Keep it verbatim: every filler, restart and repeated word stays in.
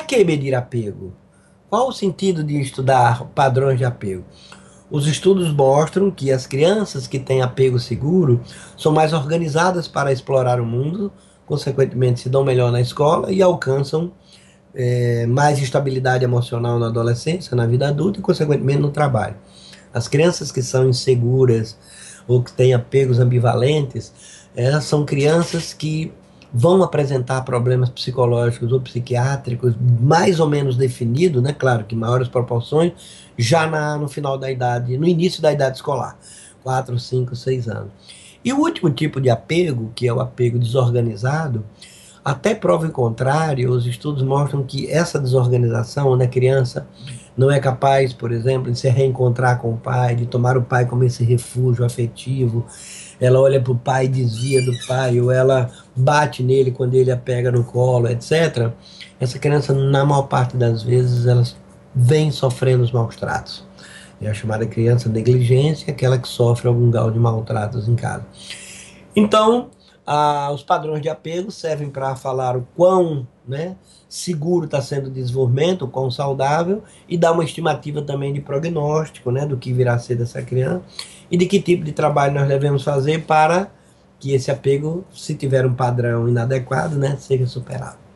que medir apego? Qual o sentido de estudar padrões de apego? Os estudos mostram que as crianças que têm apego seguro são mais organizadas para explorar o mundo, consequentemente se dão melhor na escola e alcançam é, mais estabilidade emocional na adolescência, na vida adulta e, consequentemente, no trabalho. As crianças que são inseguras ou que têm apegos ambivalentes, elas são crianças que vão apresentar problemas psicológicos ou psiquiátricos mais ou menos definidos, né? Claro que em maiores proporções, já na, no final da idade, no início da idade escolar, quatro, cinco, seis anos. E o último tipo de apego, que é o apego desorganizado, até prova em contrário, os estudos mostram que essa desorganização, onde a criança não é capaz, por exemplo, de se reencontrar com o pai, de tomar o pai como esse refúgio afetivo, ela olha para o pai e desvia do pai, ou ela bate nele quando ele a pega no colo, etcétera. Essa criança, na maior parte das vezes, ela vem sofrendo os maus tratos. É a chamada criança negligência, aquela que sofre algum grau de maltratos em casa. Então, ah, os padrões de apego servem para falar o quão, né, seguro está sendo o desenvolvimento, o quão saudável, e dar uma estimativa também de prognóstico, né, do que virá a ser dessa criança, e de que tipo de trabalho nós devemos fazer para que esse apego, se tiver um padrão inadequado, né, seja superado.